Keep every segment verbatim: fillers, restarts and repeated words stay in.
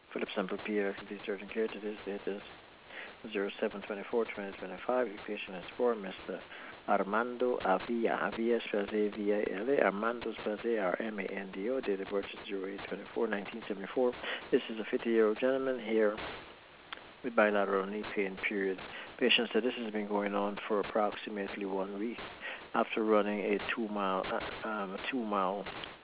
Philip Semper Pierre, complete urgent care. Today's date is zero seven twenty-four twenty twenty-five. Your patient is for Mister Armando Avila. Avila spells A V I L A. Armando spells A R M A N D O. Date of birth is zero eight twenty-four nineteen seventy-four. This is a fifty-year-old gentleman here with bilateral knee pain, period. Patient said this has been going on for approximately one week after running a two-mile uh, um, a two-mile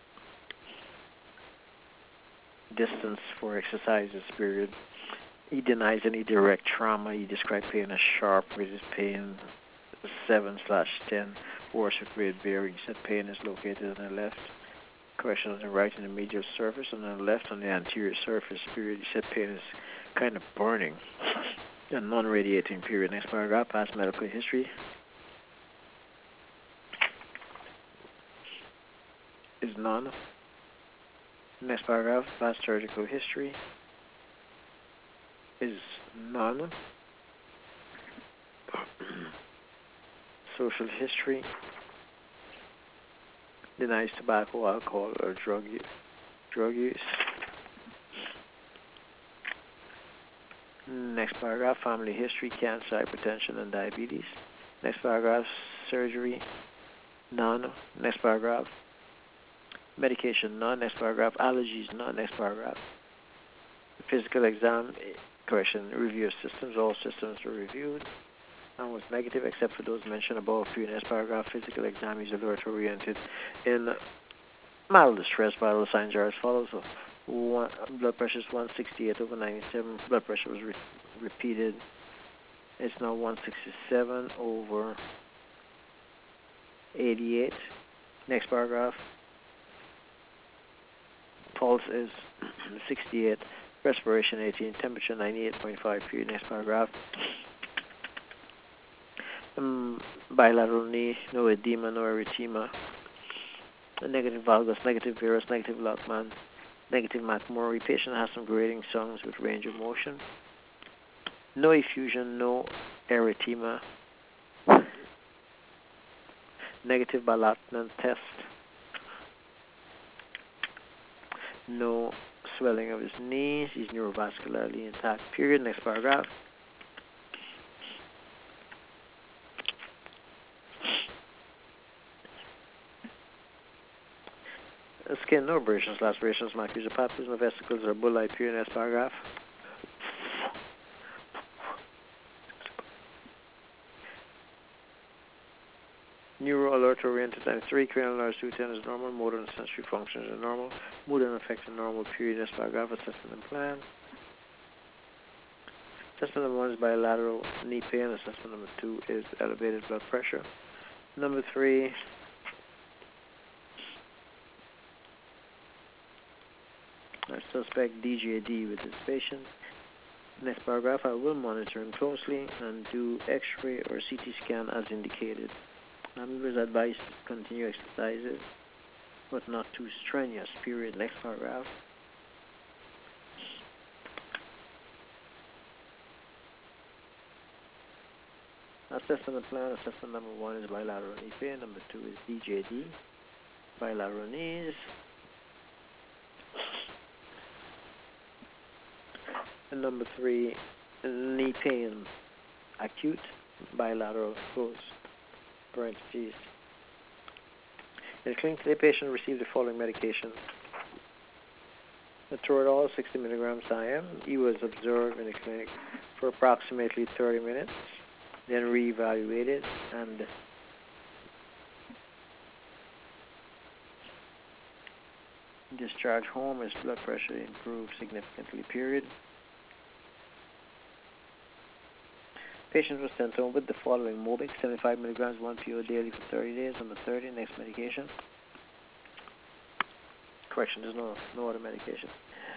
distance for exercises, period. He denies any direct trauma. He described pain as sharp, with his pain seven slash ten, worse with grade varying. He said pain is located on the left, correction on the right in the medial surface, and on the left on the anterior surface, period. He said pain is kind of burning and non-radiating, period. Next paragraph, past medical history is none. Next paragraph, past surgical history is none. Social history denies tobacco, alcohol, or drug use. Drug use. Next paragraph, family history, cancer, hypertension, and diabetes. Next paragraph, surgery, none. Next paragraph, medication, none. Next paragraph, allergies, none. Next paragraph, physical exam, correction, review of systems. All systems were reviewed and was negative except for those mentioned above. Next paragraph, physical exam is alert oriented in mild distress. Vital signs are as follows. So one, blood pressure is one sixty-eight over ninety-seven. Blood pressure was re- repeated. It's now one sixty-seven over eighty-eight. Next paragraph. Pulse is sixty-eight. Respiration eighteen. Temperature ninety-eight point five. Period. Next paragraph. Um, bilateral knee. No edema, no erythema. Negative valgus, negative varus, negative Lachman, negative McMurray. Patient has some grating songs with range of motion. No effusion, no erythema. Negative Balatman test. No swelling of his knees. He's neurovascularly intact. Period. Next paragraph. Skin, no abrasions, lacerations, macula, papules, no vesicles or bullae. Period. Next paragraph. Neuro alert oriented ninety-three. Cranial nerve ten is normal. Motor and sensory functions are normal. Mood and affective normal. Period. Next paragraph. Assessment and plan. Assessment number one is bilateral knee pain. Assessment number two is elevated blood pressure. Number three, I suspect D J D with this patient. Next paragraph, I will monitor him closely and do X-ray or C T scan as indicated. I'm was advised to continue exercises, but not too strenuous. Period. Next paragraph. Assessment plan. Assessment number one is bilateral knee pain. Number two is D J D, bilateral knees. And number three, knee pain, acute, bilateral, close, parentheses. In the clinic, the patient received the following medication. Toradol, sixty milligrams I M. He was observed in the clinic for approximately thirty minutes, then reevaluated and discharged home. His blood pressure improved significantly, period. Patient was sent home with the following: Mobic, seventy-five milligrams, one P O daily for thirty days. Number thirty, next medication. Correction, there's no, no other medication.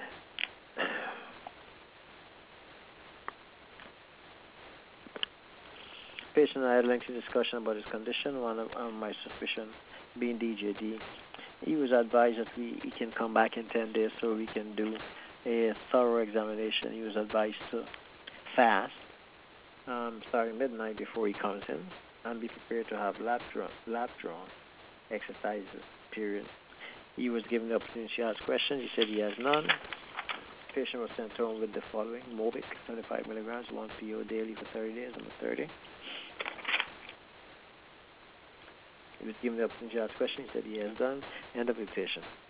Patient and I had a lengthy discussion about his condition, one of um, my suspicion being D J D. He was advised that we he can come back in ten days so we can do a thorough examination. He was advised to fast um, starting midnight before he comes in and be prepared to have lap drawn, lap drawn exercises, period. He was given the opportunity to ask questions. He said he has none. patient was sent home with the following: Mobic, seventy-five milligrams, one P O daily for thirty days, number thirty. He was given the opportunity to ask questions. He said he has done. End of the patient.